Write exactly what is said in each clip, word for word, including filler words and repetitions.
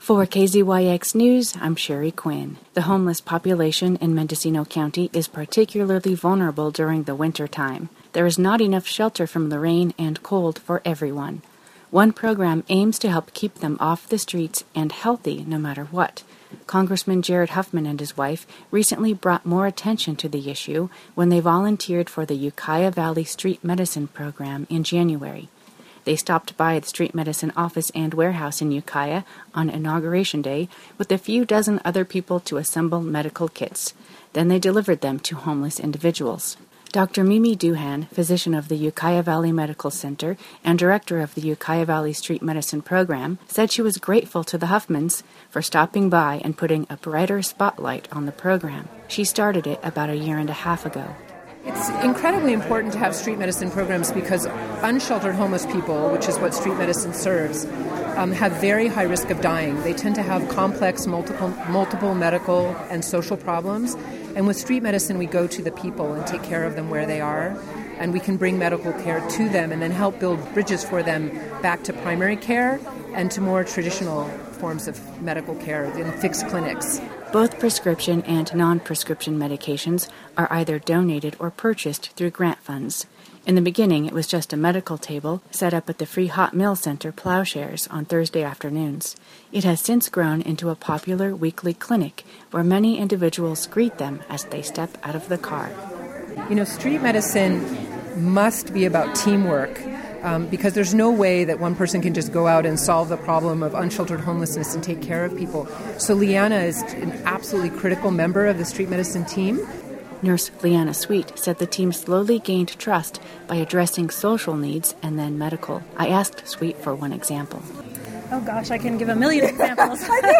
For K Z Y X News, I'm Sherry Quinn. The homeless population in Mendocino County is particularly vulnerable during the winter time. There is not enough shelter from the rain and cold for everyone. One program aims to help keep them off the streets and healthy no matter what. Congressman Jared Huffman and his wife recently brought more attention to the issue when they volunteered for the Ukiah Valley Street Medicine Program in January. They stopped by the street medicine office and warehouse in Ukiah on Inauguration Day with a few dozen other people to assemble medical kits. Then they delivered them to homeless individuals. Doctor Mimi Duhan, physician of the Ukiah Valley Medical Center and director of the Ukiah Valley Street Medicine Program, said she was grateful to the Huffmans for stopping by and putting a brighter spotlight on the program. She started it about a year and a half ago. It's incredibly important to have street medicine programs because unsheltered homeless people, which is what street medicine serves, um, have very high risk of dying. They tend to have complex multiple, multiple medical and social problems. And with street medicine, we go to the people and take care of them where they are. And we can bring medical care to them and then help build bridges for them back to primary care and to more traditional forms of medical care in fixed clinics. Both prescription and non-prescription medications are either donated or purchased through grant funds. In the beginning, it was just a medical table set up at the Free Hot Meal Center Plowshares on Thursday afternoons. It has since grown into a popular weekly clinic where many individuals greet them as they step out of the car. You know, street medicine must be about teamwork. Um, because there's no way that one person can just go out and solve the problem of unsheltered homelessness and take care of people. So Leanna is an absolutely critical member of the street medicine team. Nurse Leanna Sweet said the team slowly gained trust by addressing social needs and then medical. I asked Sweet for one example. Oh gosh, I can give a million examples.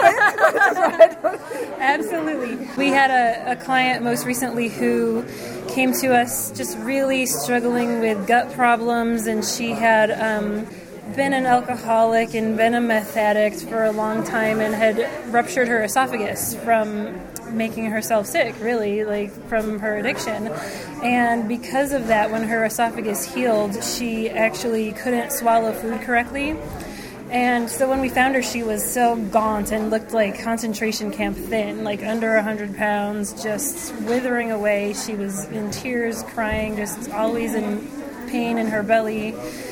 Absolutely. We had a, a client most recently who came to us just really struggling with gut problems, and she had um, been an alcoholic and been a meth addict for a long time and had ruptured her esophagus from making herself sick, really, like from her addiction. And because of that, when her esophagus healed, she actually couldn't swallow food correctly. And so when we found her, she was so gaunt and looked like concentration camp thin, like under one hundred pounds, just withering away. She was in tears, crying, just always in pain in her belly.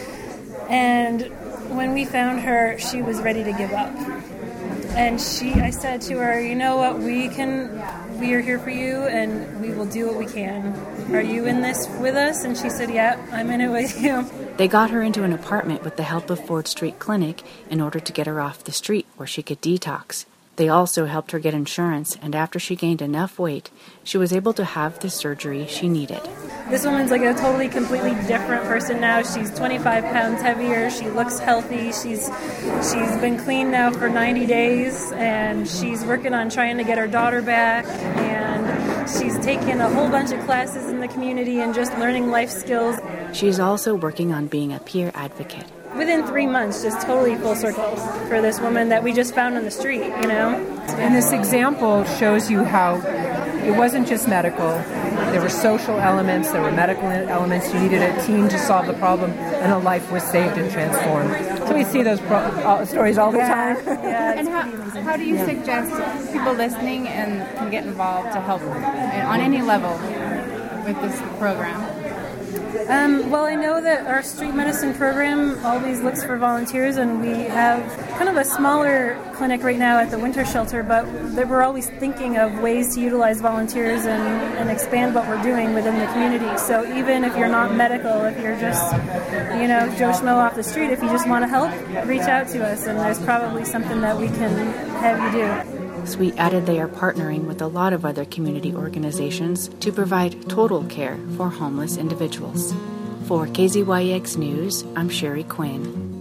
And when we found her, she was ready to give up. And she, I said to her, you know what, we can, we are here for you and we will do what we can. Are you in this with us? And she said, yeah, I'm in it with you. They got her into an apartment with the help of Ford Street Clinic in order to get her off the street where she could detox. They also helped her get insurance, and after she gained enough weight, she was able to have the surgery she needed. This woman's like a totally, completely different person now. She's twenty-five pounds heavier. She looks healthy. She's she's been clean now for ninety days, and she's working on trying to get her daughter back, and she's taken a whole bunch of classes in the community and just learning life skills. She's also working on being a peer advocate. Within three months, just totally full circle for this woman that we just found on the street, you know? And this example shows you how it wasn't just medical. There were social elements, there were medical elements. You needed a team to solve the problem, and a life was saved and transformed. So we see those pro- uh, stories all the yeah. time. Yeah, and how, how do you yeah. suggest people listening and can get involved to help on any level with this program? Um, well, I know that our street medicine program always looks for volunteers, and we have kind of a smaller clinic right now at the winter shelter, but we're always thinking of ways to utilize volunteers and, and expand what we're doing within the community. So even if you're not medical, if you're just, you know, Joe Schmo off the street, if you just want to help, reach out to us, and there's probably something that we can have you do. Sweet added they are partnering with a lot of other community organizations to provide total care for homeless individuals. For K Z Y X News, I'm Sherry Quinn.